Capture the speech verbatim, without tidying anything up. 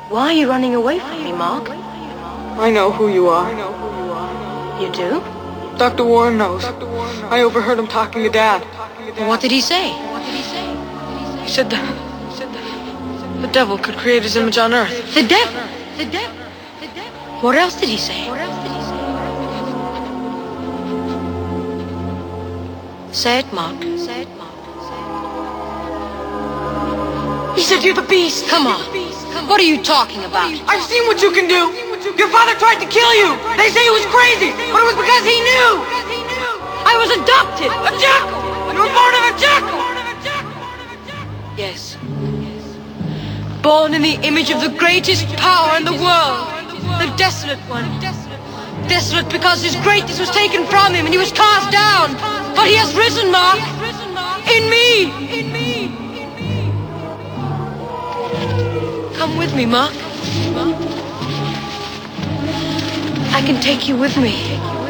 Why are you running away from me, Mark? I know who you are. You do? Doctor Warren knows. I overheard him talking to Dad. What did he say? He said the, the devil could create his image on Earth. The devil? The devil? The devil? What else did he say? What else did he say? Say it, Mark. Say it, Mark. He said you're the beast. Come on. What are you talking about? I've seen what you can do. Your father tried to kill you. They say he was crazy, but it was because he knew. I was adopted. A jackal. You were born of a jackal. Yes. Born in the image of the greatest power in the world. The desolate one. Desolate because his greatness was taken from him and he was cast down. But he has risen, Mark. In me. In me. Come with me, Mark. I can take you with me.